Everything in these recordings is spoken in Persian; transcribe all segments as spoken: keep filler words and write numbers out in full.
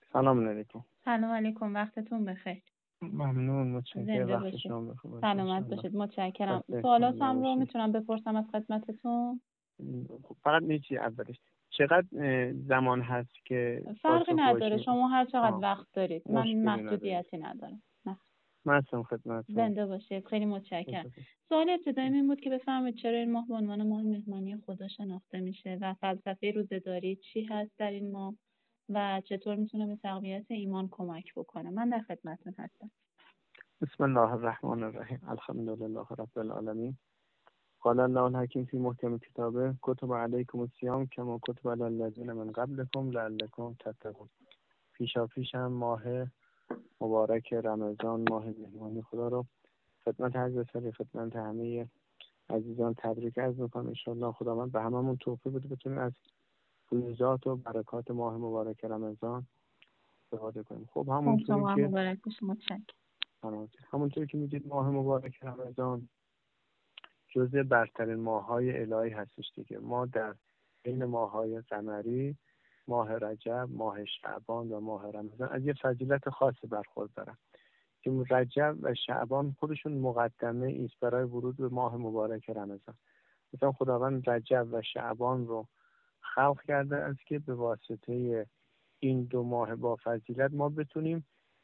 سلام علیکم. سلام علیکم، وقتتون بخیر. ممنون، متشکرم. زنده وقت باشید. شما بخیر باشه. سلامت انشالله. باشید. متشکرم. خسته سوالاتم رو نباشید. میتونم بپرسم از خدمتتون؟ خب، فقط یه چیز اولش چقدر اه، زمان هست که فرقی پاسخ نداره، باشیم؟ شما هر چقدر آه، وقت دارید. من مشکلی نداره. محدودیتی ندارم. نه. من هستم خدمتتون. زنده باشید. خیلی متشکرم. خدمتتون. سوال ابتدایی این بود که بفهمید چرا این ماه به عنوان ماه مهمانی خدا شناخته میشه و فلسفه روزه‌داری چی هست در این ماه و چطور میتونه به تقویت ایمان کمک بکنه. من در خدمتتون هستم. بسم الله الرحمن الرحیم. الحمدلله رب العالمین. قال الله الحکیم فی محکم کتابه کتب علیکم الصیام کما کتب علی الذین من قبلکم لعلکم تتقون. پیشا پیش هم ماه مبارک رمضان، ماه مهمانی خدا رو خدمت حضرت علی، خدمت همه عزیزان تبریک عرض میکنم. انشاءالله خداوند به هممون توفیق بده بتونیم از فیوزات و برکات ماه مبارک رمضان استفاده کنیم. خب همونطوری شما هم که مبارک باشه. متشکرم. همونطوری که میدید ماه مبارک رمضان جزء برترین ماه‌های الهی هستش دیگه. ما در بین ماه‌های قمری، ماه رجب، ماه شعبان و ماه رمضان از یه فضیلت خاصی برخوردارن که رجب و شعبان خودشون مقدمه ایست برای ورود به ماه مبارک رمضان. مثلا خداوند رجب و شعبان رو خلق کرده است که به واسطه این دو ماه با فضیلت ما بتونیم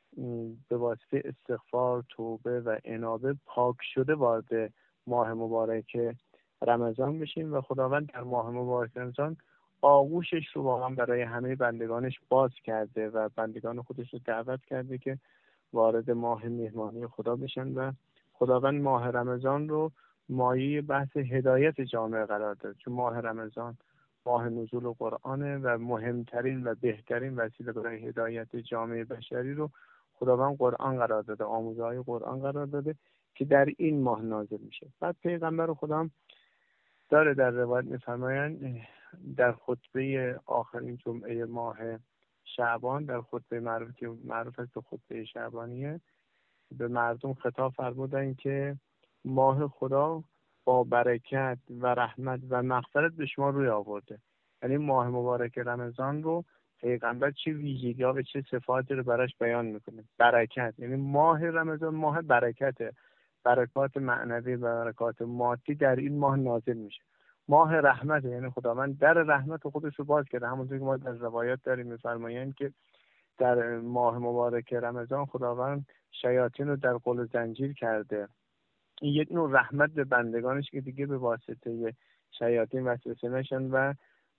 به واسطه استغفار، توبه و انابه پاک شده وارد ماه مبارک رمضان بشیم و خداوند در ماه مبارک رمضان آغوشش رو واقعا برای همه بندگانش باز کرده و بندگان خودش رو دعوت کرده که وارد ماه مهمانی خدا بشن و خداوند ماه رمضان رو مایه بحث هدایت جامعه قرار داد. چون ماه رمضان ماه نزول قرآنه و مهمترین و بهترین وسیله برای هدایت جامعه بشری رو خداوند قرآن قرار داده، آموزهای قرآن قرار داده که در این ماه نازل میشه. بعد پیغمبر خدا داره در روایت میفرمایند در خطبه آخرین جمعه ماه شعبان، در خطبه معروف که معروف است به خطبه شعبانیه، به مردم خطاب فرمودند که ماه خدا با برکت و رحمت و مغفرت به شما روی آورده. یعنی ماه مبارک رمضان رو پیغمبر چه ویژگی‌ها و چه صفاتی رو براش بیان میکنه. برکت، یعنی ماه رمضان ماه برکته، برکات معنوی و برکات مادی در این ماه نازل میشه. ماه رحمت، یعنی خداوند در رحمت خودش رو باز کرده. همونطور که ما در روایات داریم میفرمایند که در ماه مبارک رمضان خداوند شیاطین رو در قل زنجیر کرده. این یک نوع رحمت به بندگانش که دیگه به واسطه شیاطین وسوسه نشن و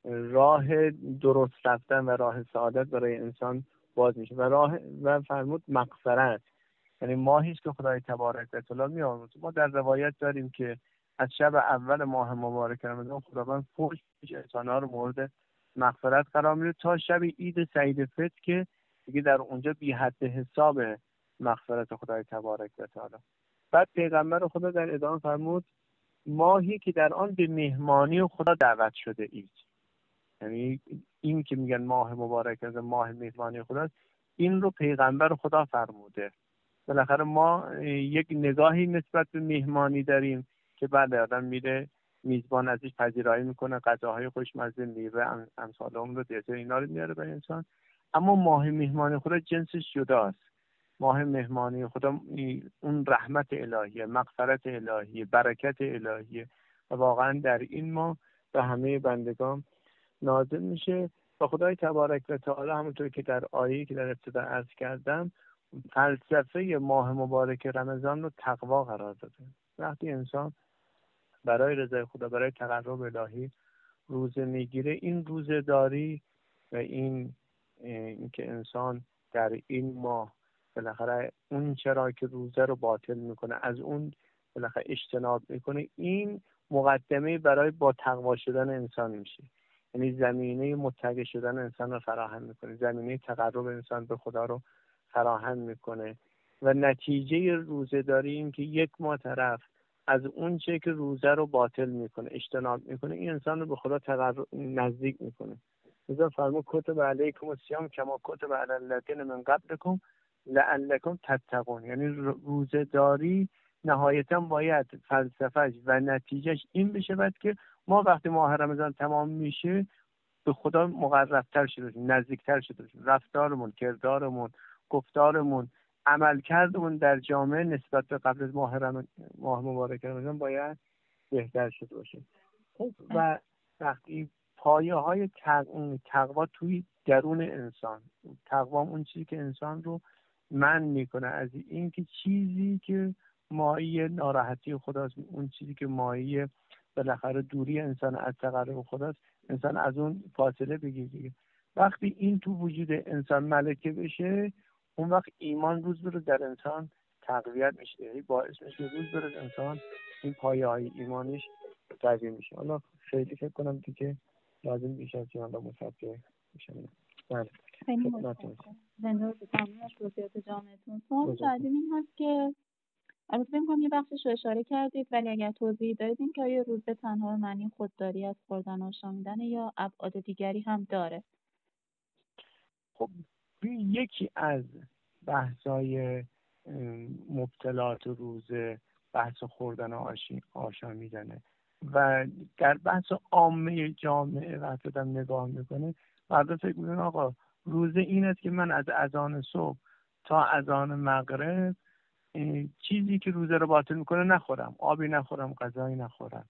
راه درست رفتن و راه سعادت برای انسان باز میشه و راه و فرمود مغفرت، یعنی ماهی است که خدای تبارک و تعالی میآورد. ما در روایت داریم که از شب اول ماه مبارک رمضان خداوند فوش انسان‌ها رو مورد مغفرت قرار میده تا شب عید سعید فطر که دیگه در اونجا بی حد حساب مغفرت خدای تبارک و تعالی. بعد پیغمبر خدا در ادامه فرمود ماهی که در آن به مهمانی خدا دعوت شده اید. یعنی این که میگن ماه مبارک از ماه مهمانی خداست، این رو پیغمبر خدا فرموده. بالاخره ما یک نگاهی نسبت به مهمانی داریم که بعد آدم میره میزبان ازش پذیرایی میکنه، غذاهای خوشمزه، میوه، امثال اون رو دیگه اینا رو میاره به انسان. اما ماه مهمانی خدا جنسش جداست. ماه مهمانی خدا اون رحمت الهیه، مغفرت الهیه، برکت الهیه و واقعا در این ماه به همه بندگان نازل میشه و خدای تبارک و تعالی همونطور که در آیه‌ای که در ابتدا عرض کردم فلسفه ماه مبارک رمضان رو تقوا قرار داده. وقتی انسان برای رضای خدا، برای تقرب الهی روزه میگیره، این روزه‌داری و این اینکه انسان در این ماه بالاخره اون چرا که روزه رو باطل میکنه از اون بالاخره اجتناب میکنه، این مقدمه برای با تقوا شدن انسان میشه. یعنی زمینه متقی شدن انسان رو فراهم میکنه، زمینه تقرب انسان به خدا رو فراهم میکنه و نتیجه روزه داری این که یک ماه طرف از اون چه که روزه رو باطل میکنه، اجتناب میکنه، این انسان رو به خدا تقرب نزدیک میکنه. لذا فرمود کتب علیکم الصیام کما کتب علی الذین من قبلکم لعلکم تتقون. یعنی روزه داری نهایتا باید فلسفهش و نتیجهش این بشه بعد که ما وقتی ماه رمضان تمام میشه به خدا مقربتر شده باشیم، نزدیکتر شده باشیم. رفتارمون، کردارمون، گفتارمون، عملکردمون در جامعه نسبت به قبل از ماه رم... ماه مبارک رمضان باید بهتر شده باشه. خب و وقتی پایه های تقوا توی درون انسان، تقوا اون چیزی که انسان رو من میکنه از این که چیزی که مایه ناراحتی خداست، اون چیزی که مایه بالاخره دوری انسان از تقرب خداست، انسان از اون فاصله بگیره دیگه. وقتی این تو وجود انسان ملکه بشه، اون وقت ایمان روز به روز در انسان تقویت میشه، یعنی باعث میشه روز به روز انسان این پایه های ایمانیش قوی میشه. حالا خیلی فکر کنم دیگه لازم بیش از این مصفحه میشه. بله خیلی متشکرم. زنده باشید. ممنون از توضیحات جامعتون. سوال بعدی این هست که البته فکر کنم یه بخشش رو اشاره کردید، ولی اگر توضیح دادید این که آیا روزه تنها معنی خودداری از خوردن و آشامیدن یا ابعاد دیگری هم داره؟ خب یکی از بحث‌های مبتلات روزه بحث خوردن و آشامیدنه و در بحث عامه جامعه وقتی آدم نگاه میکنه مردم فکر میکنن آقا روزه این است که من از اذان صبح تا اذان مغرب چیزی که روزه رو باطل میکنه نخورم، آبی نخورم، غذایی نخورم.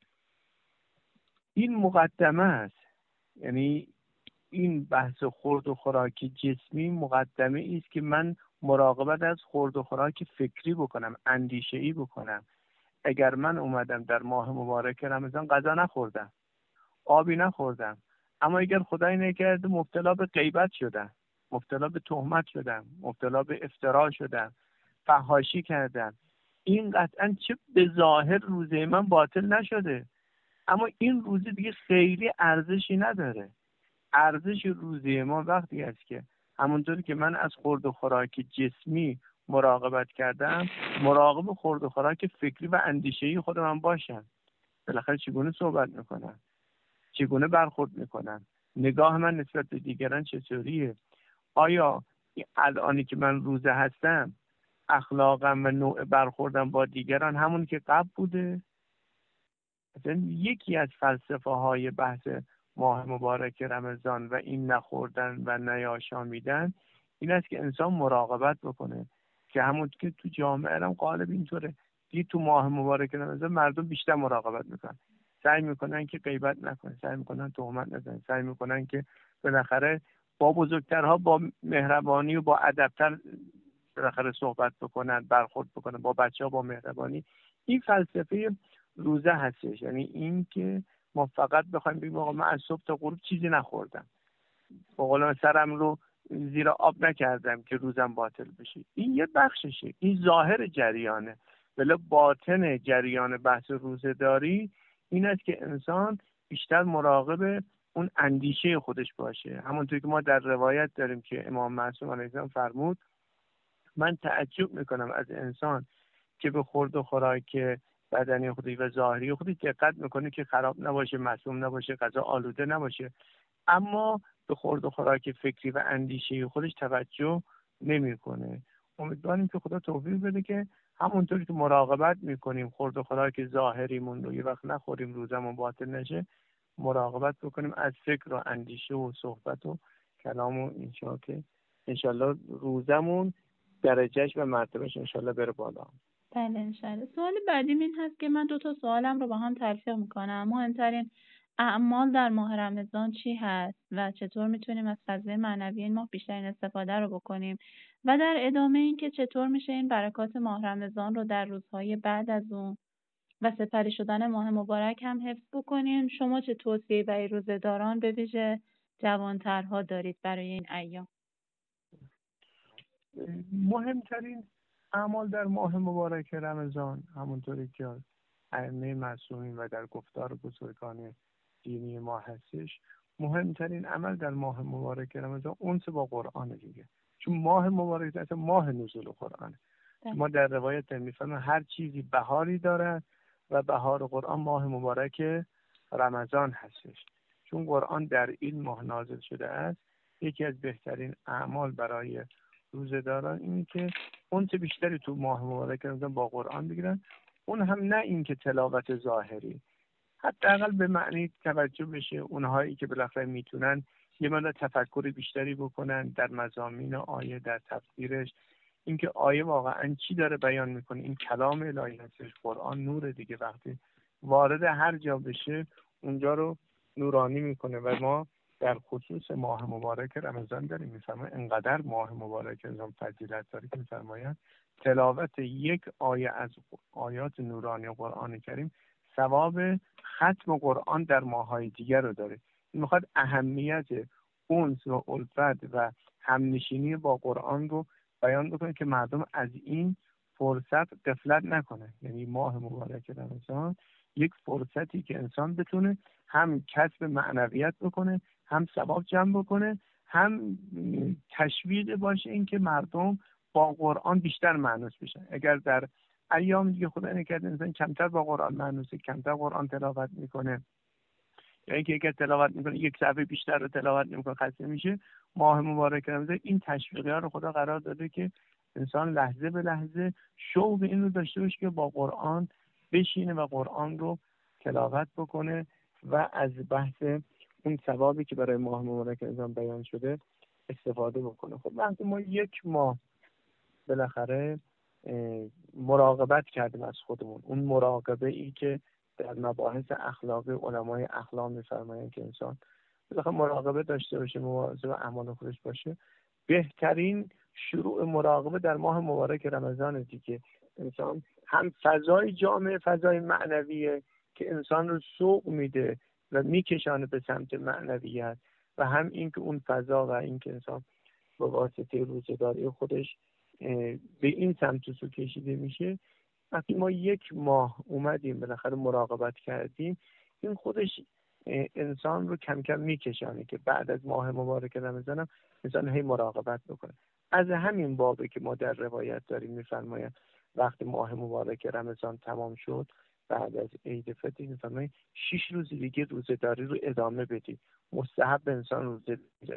این مقدمه است، یعنی این بحث خورد و خوراک جسمی مقدمه است که من مراقبت از خورد و خوراک فکری بکنم، اندیشه‌ای بکنم. اگر من اومدم در ماه مبارک رمضان غذا نخوردم، آبی نخوردم، اما اگر خدای نکرده مبتلا به غیبت شدم، مبتلا به تهمت شدم، مبتلا به افترا شدم، فحاشی کردم، این قطعا چه به ظاهر روزه من باطل نشده، اما این روزه دیگه خیلی ارزشی نداره. ارزش روزه ما وقتی است که همونطوری که من از خورد و خوراک جسمی مراقبت کردم، مراقب خورد و خوراک فکری و اندیشه‌ای خود من باشم. بالاخره چگونه صحبت میکنم، چگونه برخورد میکنم، نگاه من نسبت به دیگران چطوریه، آیا الانی که من روزه هستم اخلاقم و نوع برخوردم با دیگران همون که قبل بوده؟ مثلا یکی از فلسفه های بحث ماه مبارک رمضان و این نخوردن و نیاشامیدن این است که انسان مراقبت بکنه که همون که تو جامعه هم غالب اینطوره. دیگه تو ماه مبارک رمضان مردم بیشتر مراقبت میکنن، سعی میکنن که غیبت نکنن، سعی میکنن تهمت نزنن، سعی میکنن که بالاخره با بزرگترها با مهربانی و با ادبتر بالاخره صحبت بکنن، برخورد بکنن، با بچه‌ها با مهربانی. این فلسفه روزه هستش، یعنی این که ما فقط بخوایم بگیم آقا من از صبح تا غروب چیزی نخوردم، با قول سرم رو زیر آب نکردم که روزم باطل بشه. این یه بخششه، این ظاهر جریانه، ولی باطن جریان بحث روزه داری این است که انسان بیشتر مراقب اون اندیشه خودش باشه. همونطور که ما در روایت داریم که امام معصوم علیه السلام فرمود من تعجب میکنم از انسان که به خورد و خوراک بدنی خودی و ظاهری خودی دقت میکنه که خراب نباشه، معصوم نباشه، غذا آلوده نباشه، اما به خورد و خوراک فکری و اندیشه خودش توجه نمیکنه. امیدواریم که خدا توفیق بده که همونطوری که مراقبت میکنیم خورد و خوراک ظاهریمون رو یه وقت نخوریم روزمون باطل نشه، مراقبت بکنیم از فکر و اندیشه و صحبت و کلام و اینجا که انشالله روزمون درجهش و مرتبهش انشالله بره بالا. بله انشالله. سوال بعدیم این هست که من دو تا سوالم رو با هم تلفیق میکنم. مهمترین اعمال در ماه رمضان چی هست و چطور میتونیم از فضای معنوی این ماه بیشترین استفاده رو بکنیم، و در ادامه این که چطور میشه این برکات ماه رمضان رو در روزهای بعد از اون و سپری شدن ماه مبارک هم حفظ بکنیم. شما چه توصیه‌ای برای روزه‌داران به ویژه جوانترها دارید برای این ایام؟ مهمترین اعمال در ماه مبارک رمضان همونطوری که ائمه معصومین و در گفتار بزرگان دینی ما هستش، مهمترین عمل در ماه مبارک رمضان اونس با قرآن دیگه، چون ماه مبارک اصلا ماه نزول قرآن. ما در روایت میفهمیم هر چیزی بهاری داره و بهار قرآن ماه مبارک رمضان هستش، چون قرآن در این ماه نازل شده است. یکی از بهترین اعمال برای روزه‌داران اینه که اونچه بیشتری تو ماه مبارک رمضان با قرآن بگیرن، اون هم نه این که تلاوت ظاهری، حداقل به معنی توجه بشه، اونهایی که بالاخره میتونن یه مقدار تفکر بیشتری بکنن در مضامین آیه، در تفسیرش، اینکه آیه واقعا چی داره بیان میکنه. این کلام الهی هستش، قرآن نور دیگه، وقتی وارد هر جا بشه اونجا رو نورانی میکنه. و ما در خصوص ماه مبارک رمضان داریم میفرماید انقدر ماه مبارک رمضان فضیلت داره که میفرماید تلاوت یک آیه از آیات نورانی قرآن کریم ثواب ختم قرآن در ماه‌های دیگر رو داره. این میخواد اهمیت انس و الفت و همنشینی با قرآن رو بیان بکنه که مردم از این فرصت غفلت نکنه. یعنی ماه مبارک رمضان یک فرصتی که انسان بتونه هم کسب معنویت بکنه، هم ثواب جمع بکنه، هم تشویق باشه این که مردم با قرآن بیشتر مانوس بشن. اگر در ایام دیگه خدا نکرده انسان کمتر با قرآن مانوسه، کمتر قرآن تلاوت میکنه، یا اینکه اگر تلاوت میکنه یک صفحه بیشتر رو تلاوت نمیکنه خسته میشه، ماه مبارک رمضان این تشویقی ها رو خدا قرار داده که انسان لحظه به لحظه شوق این رو داشته باشه که با قرآن بشینه و قرآن رو تلاوت بکنه و از بحث اون ثوابی که برای ماه مبارک رمضان بیان شده استفاده بکنه. خب وقتی ما یک ماه بالاخره مراقبت کردیم از خودمون، اون مراقبه ای که در مباحث اخلاقی علمای اخلاق می‌فرمایند که انسان بالاخره مراقبه داشته باشه، مواظب اعمال خودش باشه، بهترین شروع مراقبه در ماه مبارک رمضان دیگه. انسان هم فضای جامعه، فضای معنویه که انسان رو سوق میده و میکشانه به سمت معنویت، و هم اینکه اون فضا و اینکه انسان با واسطه روزه‌داری خودش به این سمت سو کشیده میشه. وقتی ما یک ماه اومدیم بالاخره مراقبت کردیم، این خودش انسان رو کم کم میکشانه که بعد از ماه مبارک رمضان هم انسان هی مراقبت بکنه. از همین بابه که ما در روایت داریم میفرماید وقتی ماه مبارک رمضان تمام شد بعد از عید فطر میفرماید شش روز دیگه روزه‌داری رو ادامه بدید، مستحب انسان روزه بگیره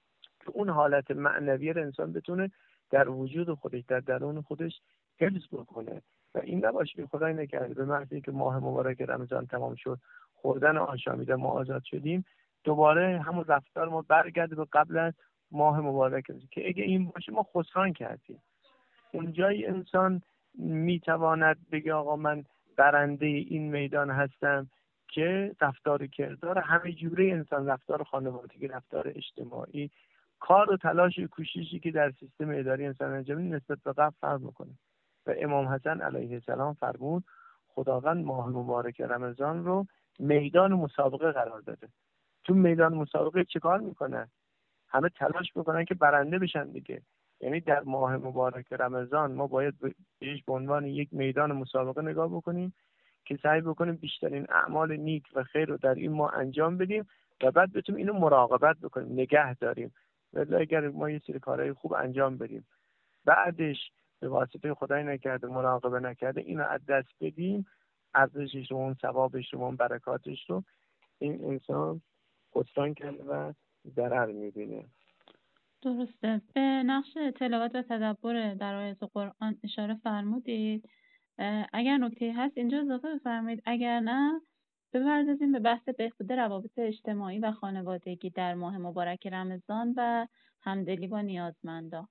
که اون حالت معنوی رو انسان بتونه در وجود خودش، در درون خودش حفظ بکنه و این نباشه که خدای نکرده به محض اینکه ماه مبارک رمضان تمام شد، خوردن آشامیدن ما آزاد شدیم، دوباره همون رفتار ما برگرده به قبل از ماه مبارک رمضان، که اگه این باشه ما خسران کردیم. اونجایی انسان میتواند بگه آقا من برنده این میدان هستم که رفتار کردار همه جوره انسان، رفتار خانوادگی، رفتار اجتماعی، کار و تلاش و کوششی که در سیستم اداری انسان انجام میده نسبت به قبل فرق میکنه. و امام حسن علیه السلام فرمود خداوند ماه مبارک رمضان رو میدان مسابقه قرار داده. تو میدان مسابقه چه کار میکنن؟ همه تلاش میکنن که برنده بشن دیگه. یعنی در ماه مبارک رمضان ما باید بهش به عنوان یک میدان مسابقه نگاه بکنیم که سعی بکنیم بیشترین اعمال نیک و خیر رو در این ماه انجام بدیم و بعد بتونیم اینو مراقبت بکنیم، نگه داریم. ولی اگر ما یه سری کارهای خوب انجام بدیم بعدش به واسطه خدای نکرده مراقبه نکرده اینو از دست بدیم، ارزشش رو، اون ثوابش رو، اون برکاتش رو این انسان خسران کرده و ضرر میبینه. درسته. به نقش تلاوت و تدبر در آیات قرآن اشاره فرمودید. اگر نکته هست اینجا اضافه بفرمایید، اگر نه بپردازیم به بحث بهبود روابط اجتماعی و خانوادگی در ماه مبارک رمضان و همدلی با نیازمندان.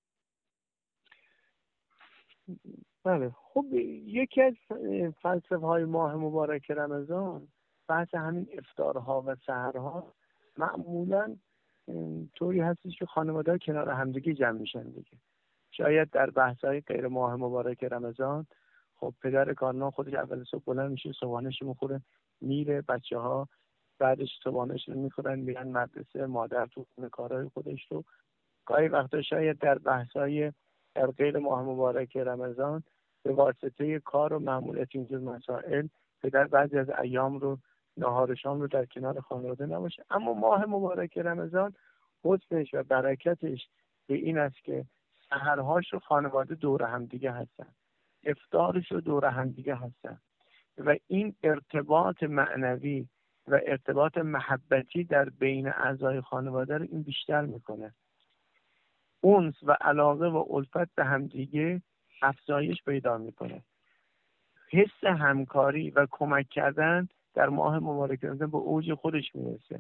بله، خب یکی از فلسفه های ماه مبارک رمضان بحث همین افطارها و سحرها معمولا طوری هستش که خانواده‌ها کنار همدیگه جمع میشن دیگه. شاید در بحث‌های غیر ماه مبارک رمضان خب پدر کارنا خودش اول صبح بلند میشه، صبحانه‌اش میخوره میره، بچه‌ها بعدش صبحانه‌اش رو میخورن میرن مدرسه، مادر تو خونه کارهای خودش رو. گاهی وقتا شاید در بحث‌های در غیر ماه مبارک رمضان به واسطه کار و مأموریت اینجور مسائل پدر بعضی از ایام رو نهار و شام رو در کنار خانواده نباشه. اما ماه مبارک رمضان حسنش و برکتش به این است که سحرهاش رو خانواده دور هم دیگه هستن، افطارش رو دور هم دیگه هستن و این ارتباط معنوی و ارتباط محبتی در بین اعضای خانواده رو این بیشتر میکنه. انس و علاقه و الفت به همدیگه افزایش پیدا میکنه. حس همکاری و کمک کردن در ماه مبارک رمضان به اوج خودش میرسه.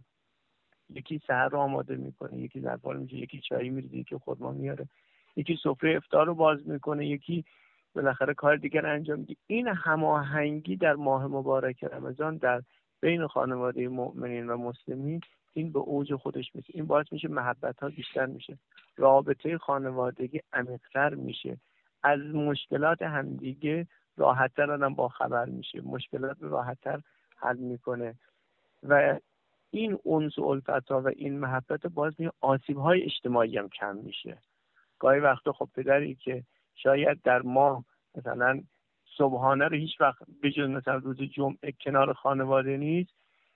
یکی سحر رو آماده میکنه، یکی ظرفا میشه، یکی چای میریزه، یکی خرما میاره، یکی سفره افطار رو باز میکنه، یکی بالاخره کار دیگر انجام میده. این هماهنگی در ماه مبارک رمضان در بین خانواده مؤمنین و مسلمین این به اوج خودش میشه. این باعث میشه محبت ها بیشتر میشه، رابطه خانوادگی عمیق‌تر میشه، از مشکلات همدیگه راحت‌تر آدم با خبر میشه، مشکلات رو راحت‌تر حل میکنه و این انس و الفتا و این محبت باعث میشه آسیب‌های اجتماعی هم کم میشه. گاهی وقتا خب پدری که شاید در ماه مثلا صبحانه رو هیچ وقت بجز مثلا روز جمعه کنار خانواده نیست،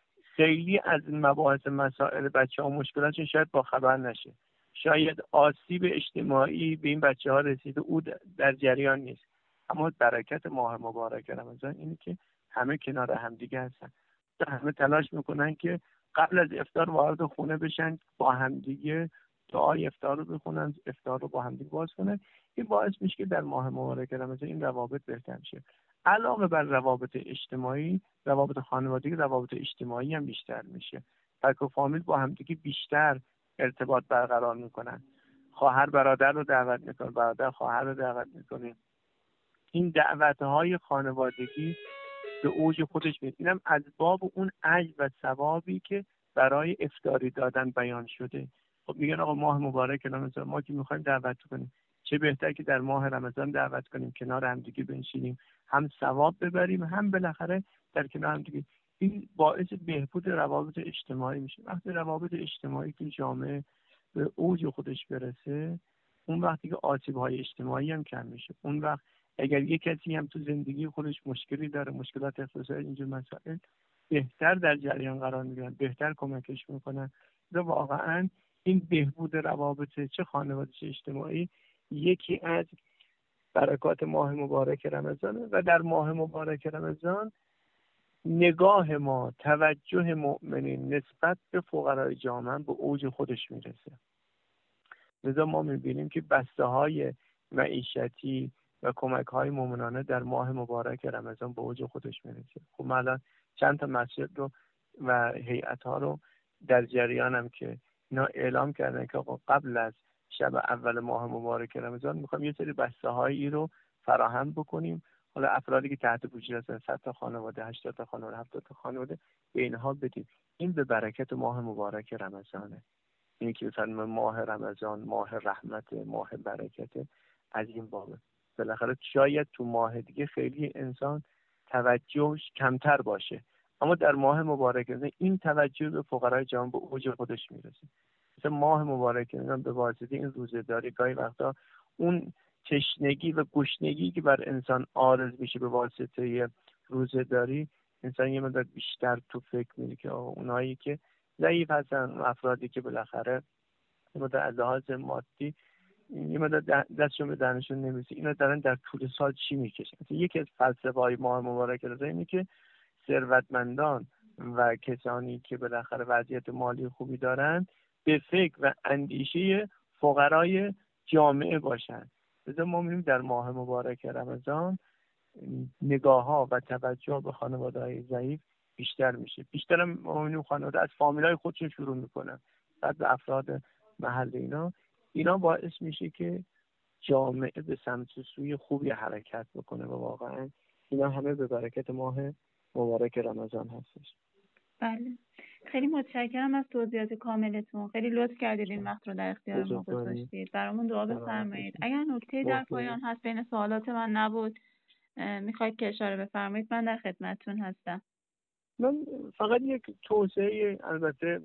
خیلی از مباحث مسائل بچه ها و مشکلاتشون شاید با خبر نشه، شاید آسیب اجتماعی به این بچه ها رسیده او در جریان نیست. اما برکت ماه مبارک رمضان اینه که همه کنار همدیگه هستن، همه تلاش میکنن که قبل از افطار وارد خونه بشن، با همدیگه دعای افطار رو بخونن، افطار رو با همدیگه باز کنن. این باعث میشه که در ماه مبارک رمضان این روابط بهتر شه. علاوه بر روابط اجتماعی، روابط خانوادگی، روابط اجتماعی هم بیشتر میشه. تک و فامیل با همدیگه بیشتر ارتباط برقرار میکنن. خواهر برادر رو دعوت میکنه، برادر خواهر رو دعوت میکنه. این دعوت‌های خانوادگی به اوج خودش میاد. اینم از باب اون اجر و ثوابی که برای افطاری دادن بیان شده. خب میگن آقا ماه مبارک رمضان، ما که میخوایم دعوت کنیم، چه بهتر که در ماه رمضان دعوت کنیم، کنار هم دیگه بنشینیم، هم ثواب ببریم، هم بالاخره در کنار هم دیگه. این باعث بهبود روابط اجتماعی میشه. وقتی روابط اجتماعی تو جامعه به اوج خودش برسه، اون وقتی که آسیب‌های اجتماعی هم کم میشه. اون وقت اگر یک کسی هم تو زندگی خودش مشکلی داره، مشکلات اقتصادی، اینجور مسائل، بهتر در جریان قرار میگیرن، بهتر کمکش میکنن. و واقعا این بهبود روابط چه خانواده چه اجتماعی یکی از برکات ماه مبارک رمضانه. و در ماه مبارک رمضان نگاه ما، توجه مؤمنین نسبت به فقرای جامعه به اوج خودش میرسه. لذا ما میبینیم که بسته های معیشتی و کمک های مومنانه در ماه مبارک رمضان به اوج خودش میرسه. خب من الان چند تا مسجد رو و هیئت ها رو در جریانم که اینا اعلام کردن که قبل از شب اول ماه مبارک رمضان میخوایم یه سری بسته هایی رو فراهم بکنیم. حالا افرادی که تحت پوشش هستن، صد تا خانواده، هشتاد تا خانواده، هفتاد تا خانواده، به اینها بدیم. این به برکت ماه مبارک رمضانه. اینی که مثلا ماه رمضان ماه رحمت، ماه برکت، از این بابه. بالاخره شاید تو ماه دیگه خیلی انسان توجهش کمتر باشه، اما در ماه مبارک رمضان این توجه به فقرای جامعه به اوج خودش میرسه. مثلا ماه مبارک رمضان به واسطه این روزه‌داری گاهی وقتا اون تشنگی و گشنگی که بر انسان عارض میشه به واسطه روزه‌داری، انسان یه مقدار بیشتر تو فکر میره که اونایی که ضعیف هستن، افرادی که بالاخره یه مقدار از لحاظ مادی یه مقدار دستشون به دهنشون نمیرسه، اینا دارن در طول سال چی میکشن. یکی از فلسفه‌های ماه مبارک رمضان اینه که ثروتمندان و کسانی که بالاخره وضعیت مالی خوبی دارن به فکر و اندیشه فقرای جامعه باشن. لذا ما می‌بینیم در ماه مبارک رمضان نگاه‌ها و توجه به خانواده‌های ضعیف بیشتر میشه. بیشتر هم اون خانواده از فامیلای خودشون شروع میکنن، بعد به افراد محل اینا. اینا باعث میشه که جامعه به سمت سوی خوبی حرکت بکنه و واقعا اینا همه به برکت ماه مبارک رمضان هستش. بله، خیلی متشکرم از توضیحات کاملتون. خیلی لطف کردید این وقت رو در اختیار ما گذاشتید. برامون دعا بفرمایید. اگر نکته‌ای در پایان هست بین سوالات من نبود میخواید که اشاره بفرمایید، من در خدمتتون هستم. من فقط یک توضیحی، البته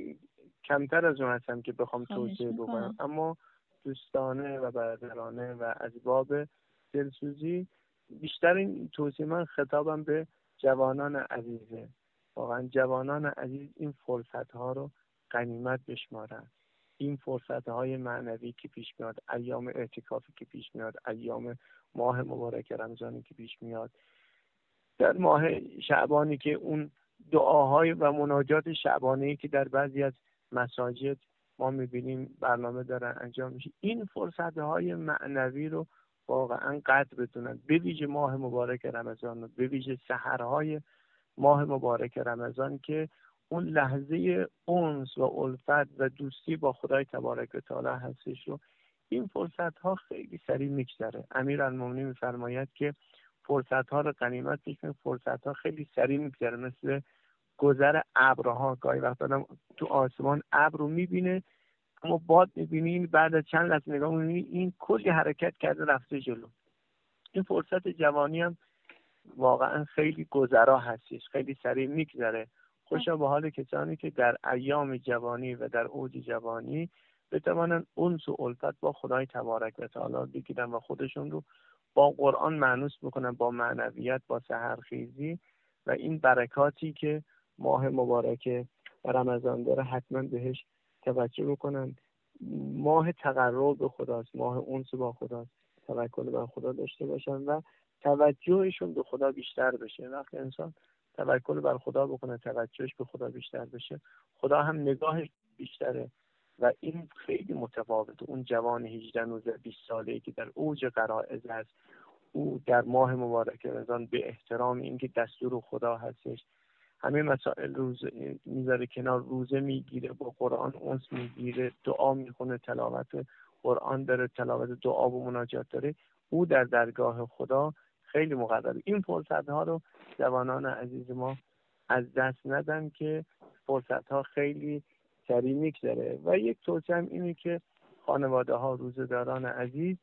کمتر از اون هستم که بخوام توضیح بکنم، اما دوستانه و برادرانه و از باب دلسوزی بیشتر این توضیح من خطابم به جوانان عزیزه. واقعا جوانان عزیز این فرصت‌ها رو غنیمت بشمارن. این فرصت‌های معنوی که پیش میاد، ایام اعتکافی که پیش میاد، ایام ماه مبارک رمضانی که پیش میاد، در ماه شعبانی که اون دعاهای و مناجات شعبانه‌ای که در بعضی از مساجد ما می‌بینیم برنامه دارن انجام میشه، این فرصت‌های معنوی رو واقعا قدر بدونن. به ویژه ماه مبارک رمضان رو، به ویژه سحرهای ماه مبارک رمضان که اون لحظه انس و الفت و دوستی با خدای تبارک و تعالی هستش رو این فرصت ها خیلی سریع میگذره. امیرالمومنین میفرماید که فرصت ها رو غنیمت بشمر، فرصت ها خیلی سریع میگذره، مثل گذر ابرها. گاهی وقتا آدم تو آسمان ابر رو میبینه اما باد میبینین بعد از چند لحظه نگاه میبینی این کلی حرکت کرده رفته جلو. این فرصت جوانی هم واقعا خیلی گذرا هستش، خیلی سریع میگذره. خوشا به حال کسانی که در ایام جوانی و در اوج جوانی بتوانن انس و الفت با خدای تبارک و تعالی بگیرن و خودشون رو با قرآن مانوس بکنن، با معنویت، با سحرخیزی و این برکاتی که ماه مبارک رمضان داره حتما بهش توجه بکنن. ماه تقرب به خداست، ماه انس با خداست، توکل بر خدا داشته باشن و توجهشون به خدا بیشتر بشه. وقتی انسان توکل بر خدا بکنه، توجهش به خدا بیشتر بشه، خدا هم نگاهش بیشتره و این خیلی متفاوته. اون جوان هجده نوزده بیست ساله‌ای که در اوج غرائز است، او در ماه مبارک رمضان به احترام اینکه دستور خدا هستش همه مسائل روز میذاره کنار، روزه میگیره، با قرآن انس میگیره، دعا میخونه، تلاوت قرآن داره، تلاوت دعا و مناجات داره، او در درگاه خدا خیلی مقربه. این فرصت ها رو جوانان عزیز ما از دست ندن که فرصت ها خیلی سریع میگذره. و یک توصیه هم اینه که خانواده ها، روزه‌داران عزیز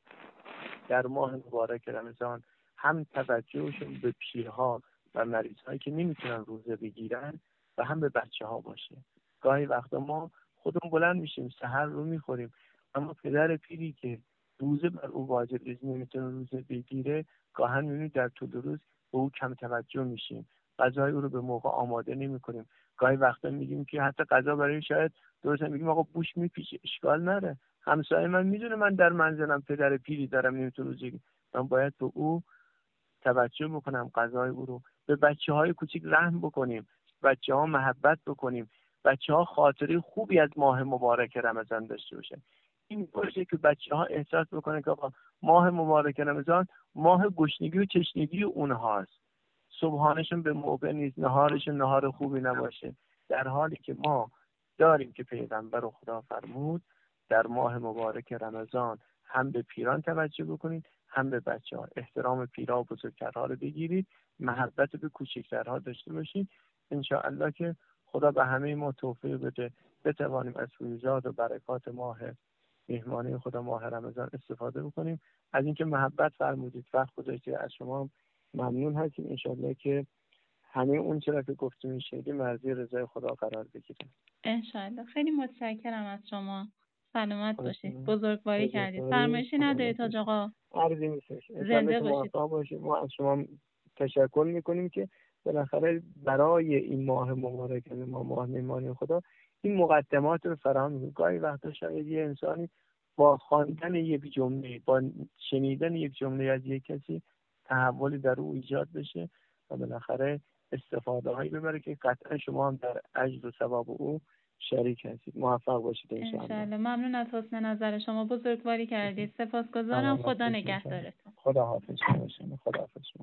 در ماه مبارک رمضان هم توجهشون به پیرها و مریض هایی که نمیتونن روزه بگیرن و هم به بچه ها باشه. گاهی وقتا ما خودمون بلند میشیم سحر رو میخوریم اما پدر پیری که روزه بر او واجب نیست، نمیتونه روزه بگیره، گاهن میبینید در طول روز به او کم توجه میشیم، غذای او رو به موقع آماده نمیکنیم. گاهی وقتا میگیم که حتی غذا برای شاید درست میگیم آقا بوش میپیچه، اشکال نره، همسایه من میدونه من در منزلم پدر پیری دارم نمیتونه روزه بگیره، من باید به او توجه بکنم، غذای او رو. به بچه های کوچیک رحم بکنیم، بچه ها محبت بکنیم، بچه ها خاطره خوبی از ماه مبارک رمضان داشته باشن. این باشه که بچه ها احساس بکنن که آقا ماه مبارک رمضان ماه گشنگی و تشنگی اونهاست، صبحانشون به موقع نیست، نهارشون نهار خوبی نباشه، در حالی که ما داریم که پیغمبر خدا فرمود در ماه مبارک رمضان هم به پیران توجه بکنید هم به بچه ها، احترام پیرا و بزرگترها رو بگیرید، محبت به کوچکترها داشته باشید. انشاءالله که خدا به همه ما توفیق بده بتوانیم از فیوزات و برکات ماه مهمانی خدا ماه رمضان استفاده بکنیم. از اینکه محبت فرمودید، وقت گذاشتید، از شما ممنون هستیم. انشاءالله که همه اون چرا که گفتیم میشه مرضی رضای خدا قرار بگیریم. انشاءالله. خیلی متشکرم از شما. سلامت باشید. بزرگواری کردید. فرمایشی ندارید حاج آقا؟ عرضی نیستش. زنده باشید. باشید. ما از شما تشکر میکنیم که بالاخره برای این ماه مبارک ما ماه مهمانی خدا این مقدمات رو فراهم میکنید. گاهی وقتا شاید یه انسانی با خواندن یک جمله، با شنیدن یک جمله از یک کسی تحولی در او ایجاد بشه و بالاخره استفاده هایی ببره که قطعا شما هم در اجر و ثواب او شریک هستید. موفق باشید انشاءالله. انشاءالله. ممنون از حسن نظر شما. بزرگواری کردید. سپاسگزارم. خدا نگهدارتون. خدا حافظ شما. خدا حافظ شما.